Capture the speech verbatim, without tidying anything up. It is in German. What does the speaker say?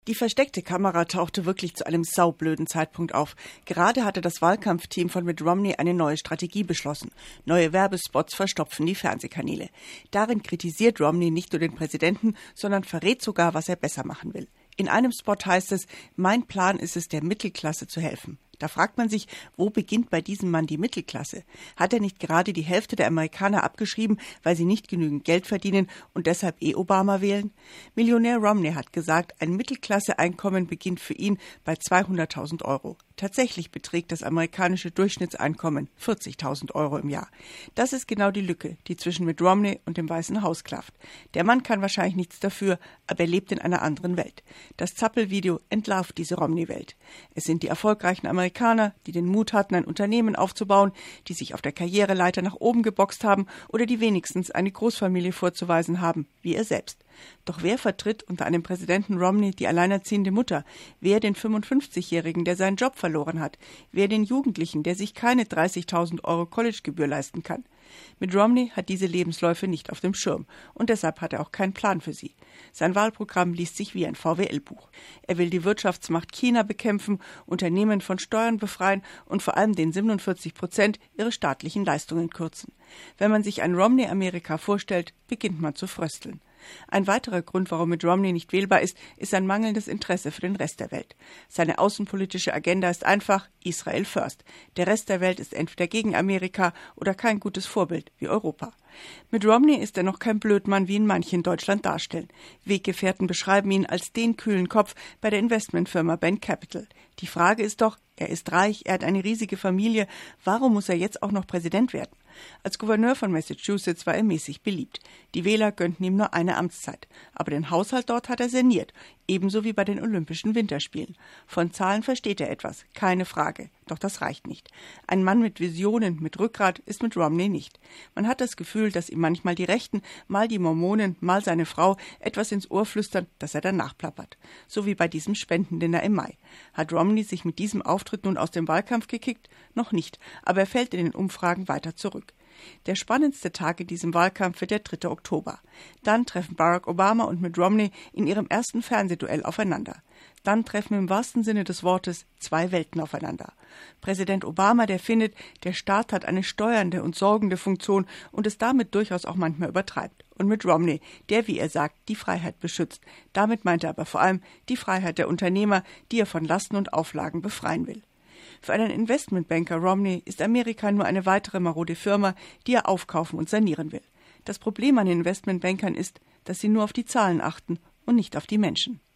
Die versteckte Kamera tauchte wirklich zu einem saublöden Zeitpunkt auf. Gerade hatte das Wahlkampfteam von Mitt Romney eine neue Strategie beschlossen. Neue Werbespots verstopfen die Fernsehkanäle. Darin kritisiert Romney nicht nur den Präsidenten, sondern verrät sogar, was er besser machen will. In einem Spot heißt es, mein Plan ist es, der Mittelklasse zu helfen. Da fragt man sich, wo beginnt bei diesem Mann die Mittelklasse? Hat er nicht gerade die Hälfte der Amerikaner abgeschrieben, weil sie nicht genügend Geld verdienen und deshalb eh Obama wählen? Millionär Romney hat gesagt, ein Mittelklasse-Einkommen beginnt für ihn bei zweihunderttausend Euro. Tatsächlich beträgt das amerikanische Durchschnittseinkommen vierzigtausend Euro im Jahr. Das ist genau die Lücke, die zwischen Mitt Romney und dem Weißen Haus klafft. Der Mann kann wahrscheinlich nichts dafür, aber er lebt in einer anderen Welt. Das Zappel-Video entlarvt diese Romney-Welt. Es sind die erfolgreichen Amerikaner, die den Mut hatten, ein Unternehmen aufzubauen, die sich auf der Karriereleiter nach oben geboxt haben oder die wenigstens eine Großfamilie vorzuweisen haben, wie er selbst. Doch wer vertritt unter einem Präsidenten Romney die alleinerziehende Mutter? Wer den fünfundfünfzigjährigen, der seinen Job verloren hat? Wer den Jugendlichen, der sich keine dreißigtausend Euro Collegegebühr leisten kann? Mitt Romney hat diese Lebensläufe nicht auf dem Schirm und deshalb hat er auch keinen Plan für sie. Sein Wahlprogramm liest sich wie ein V W L-Buch. Er will die Wirtschaftsmacht China bekämpfen, Unternehmen von Steuern befreien und vor allem den siebenundvierzig Prozent ihre staatlichen Leistungen kürzen. Wenn man sich ein Romney-Amerika vorstellt, beginnt man zu frösteln. Ein weiterer Grund, warum Mitt Romney nicht wählbar ist, ist sein mangelndes Interesse für den Rest der Welt. Seine außenpolitische Agenda ist einfach Israel first. Der Rest der Welt ist entweder gegen Amerika oder kein gutes Vorbild wie Europa. Mitt Romney ist dennoch kein Blödmann, wie ihn manche in Deutschland darstellen. Weggefährten beschreiben ihn als den kühlen Kopf bei der Investmentfirma Bain Capital. Die Frage ist doch, er ist reich, er hat eine riesige Familie, warum muss er jetzt auch noch Präsident werden? Als Gouverneur von Massachusetts war er mäßig beliebt. Die Wähler gönnten ihm nur eine Amtszeit. Aber den Haushalt dort hat er saniert, ebenso wie bei den Olympischen Winterspielen. Von Zahlen versteht er etwas, keine Frage. Doch das reicht nicht. Ein Mann mit Visionen, mit Rückgrat ist Mitt Romney nicht. Man hat das Gefühl, dass ihm manchmal die Rechten, mal die Mormonen, mal seine Frau etwas ins Ohr flüstern, das er danach plappert. So wie bei diesem Spendendinner im Mai. Hat Romney sich mit diesem Auftritt nun aus dem Wahlkampf gekickt? Noch nicht, aber er fällt in den Umfragen weiter zurück. Der spannendste Tag in diesem Wahlkampf wird der dritte Oktober. Dann treffen Barack Obama und Mitt Romney in ihrem ersten Fernsehduell aufeinander. Dann treffen im wahrsten Sinne des Wortes zwei Welten aufeinander. Präsident Obama, der findet, der Staat hat eine steuernde und sorgende Funktion und es damit durchaus auch manchmal übertreibt. Und Mitt Romney, der, wie er sagt, die Freiheit beschützt. Damit meint er aber vor allem die Freiheit der Unternehmer, die er von Lasten und Auflagen befreien will. Für einen Investmentbanker Romney ist Amerika nur eine weitere marode Firma, die er aufkaufen und sanieren will. Das Problem an Investmentbankern ist, dass sie nur auf die Zahlen achten und nicht auf die Menschen.